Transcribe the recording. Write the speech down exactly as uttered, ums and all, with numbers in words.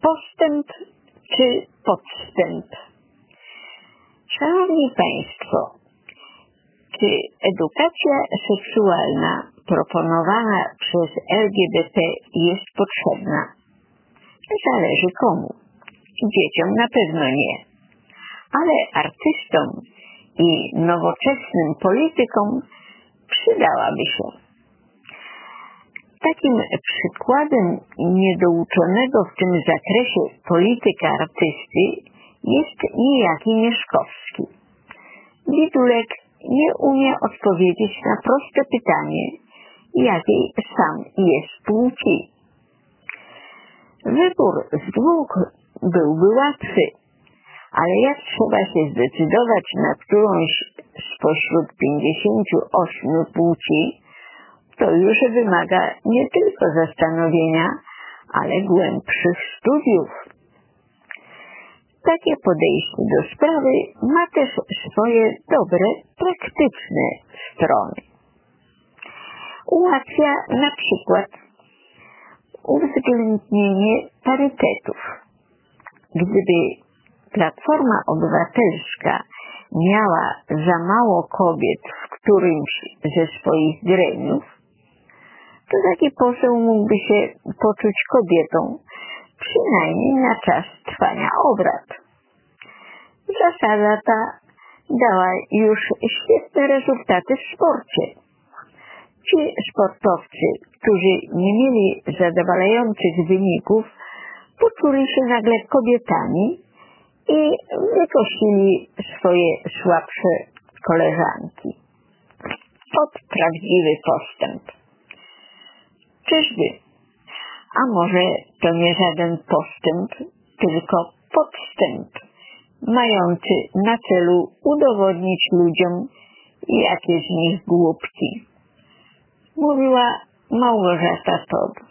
postęp czy podstęp? Szanowni Państwo, czy edukacja seksualna proponowana przez L G B T jest potrzebna? Zależy komu. Dzieciom na pewno nie. Ale artystom i nowoczesnym politykom przydałaby się. Takim przykładem niedouczonego w tym zakresie polityka artysty jest niejaki Mieszkowski. Bidulek nie umie odpowiedzieć na proste pytanie, jakiej sam jest płci. Wybór z dwóch byłby łatwy, ale jak trzeba się zdecydować na którąś spośród pięćdziesięciu ośmiu płci, to już wymaga nie tylko zastanowienia, ale głębszych studiów. Takie podejście do sprawy ma też swoje dobre, praktyczne strony. Ułatwia na przykład uwzględnienie parytetów. Gdyby Platforma Obywatelska miała za mało kobiet w którymś ze swoich gremiów, to taki poseł mógłby się poczuć kobietą, przynajmniej na czas trwania obrad. Zasada ta dała już świetne rezultaty w sporcie. Ci sportowcy, którzy nie mieli zadowalających wyników, poczuli się nagle kobietami i wykosili swoje słabsze koleżanki. Ot prawdziwy postęp. Czyżby? A może to nie żaden postęp, tylko podstęp, mający na celu udowodnić ludziom, jakie z nich głupki. Mówiła Małgorzata Todd.